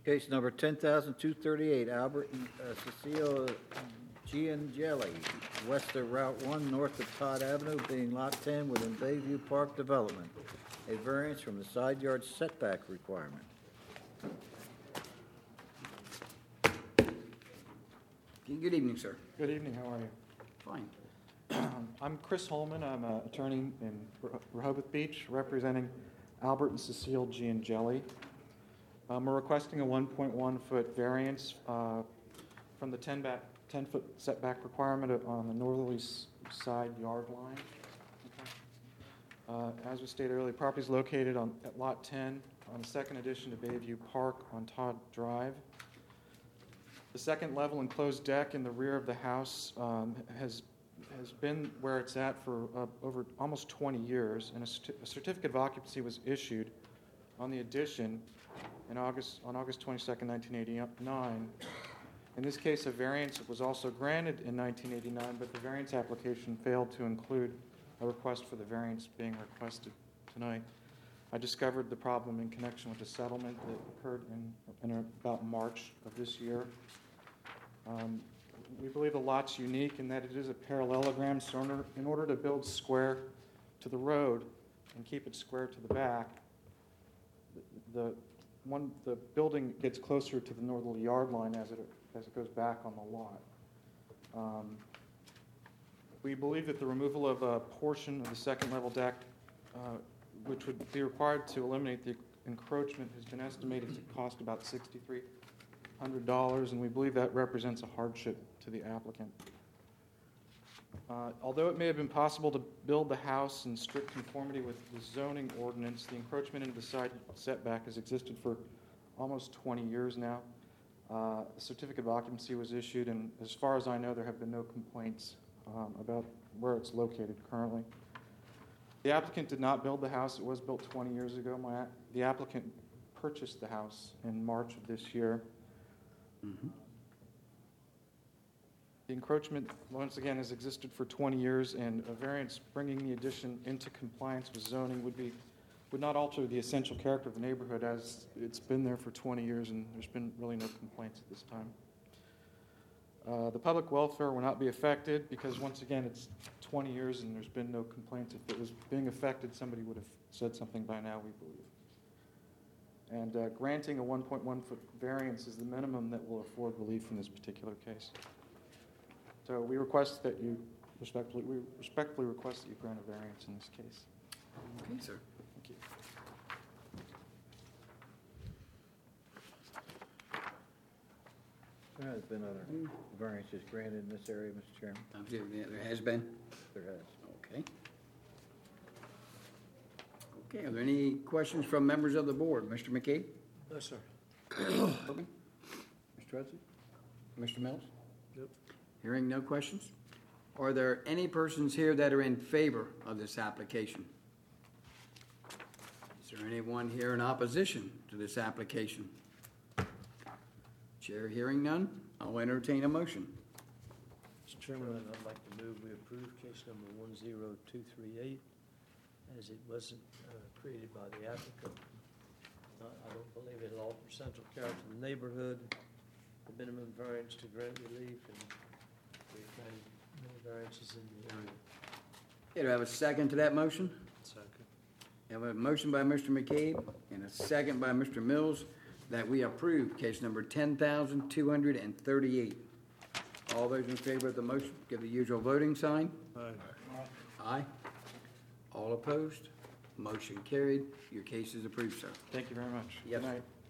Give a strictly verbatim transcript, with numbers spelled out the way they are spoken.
Case number ten thousand two thirty-eight, Albert and uh, Cecile Giangeli, west of Route one, north of Todd Avenue, being Lot ten within Bayview Park Development. A variance from the side yard setback requirement. Good evening, sir. Good evening. How are you? Fine. I'm Chris Holman. I'm an attorney in Rehoboth Beach representing Albert and Cecile Giangeli. Um, we're requesting a one point one foot variance uh, from the ten foot setback requirement on the northerly side yard line. Okay. Uh, as was stated earlier, the property is located on, at Lot ten on the second addition to Bayview Park on Todd Drive. The second level enclosed deck in the rear of the house um, has has been where it's at for uh, over almost twenty years, and a, st- a certificate of occupancy was issued on the addition in August on August twenty-second, nineteen eighty-nine. In this case, a variance was also granted in nineteen eighty-nine, but the variance application failed to include a request for the variance being requested tonight. I discovered the problem in connection with the settlement that occurred in, in about March of this year. Um, we believe the lot's unique in that it is a parallelogram, so in order, in order to build square to the road and keep it square to the back, the, the one the building gets closer to the northerly yard line as it as it goes back on the lot. Um, we believe that the removal of a portion of the second level deck, uh, which would be required to eliminate the encroachment, has been estimated to cost about sixty-three hundred dollars, and we believe that represents a hardship to the applicant. Uh, although it may have been possible to build the house in strict conformity with the zoning ordinance, the encroachment into the side setback has existed for almost twenty years now. Uh, a certificate of occupancy was issued, and as far as I know, there have been no complaints um, about where it's located currently. The applicant did not build the house. It was built twenty years ago. My, the applicant purchased the house in March of this year. Mm-hmm. The encroachment, once again, has existed for twenty years, and a variance bringing the addition into compliance with zoning would be would not alter the essential character of the neighborhood, as it's been there for twenty years, and there's been really no complaints at this time. Uh, the public welfare will not be affected because, once again, it's twenty years and there's been no complaints. If it was being affected, somebody would have said something by now, we believe. And uh, granting a one point one foot variance is the minimum that will afford relief in this particular case. So we request that you respectfully, we respectfully request that you grant a variance in this case. Okay, sir. Thank you. There has been other variances granted in this area, Mister Chairman. Um, There there has been? There has. Okay. Okay, are there any questions from members of the board? Mister McKee? No, sir. Mister Hudson? Mister Mills? Nope. Hearing no questions? Are there any persons here that are in favor of this application? Is there anyone here in opposition to this application? Chair hearing none, I'll entertain a motion. Mister Chairman, I'd like to move we approve case number one zero two three eight as it wasn't uh, created by the applicant. Uh, I don't believe it'll alter central character of the neighborhood, the minimum variance to grant relief, and we find no variances in the area. Okay, do I have a second to that motion? Second. I have a motion by Mister McCabe and a second by Mister Mills that we approve case number ten thousand two hundred thirty-eight. All those in favor of the motion, give the usual voting sign. Aye. Aye. All opposed? Motion carried. Your case is approved, sir. Thank you very much. Yes. Good night.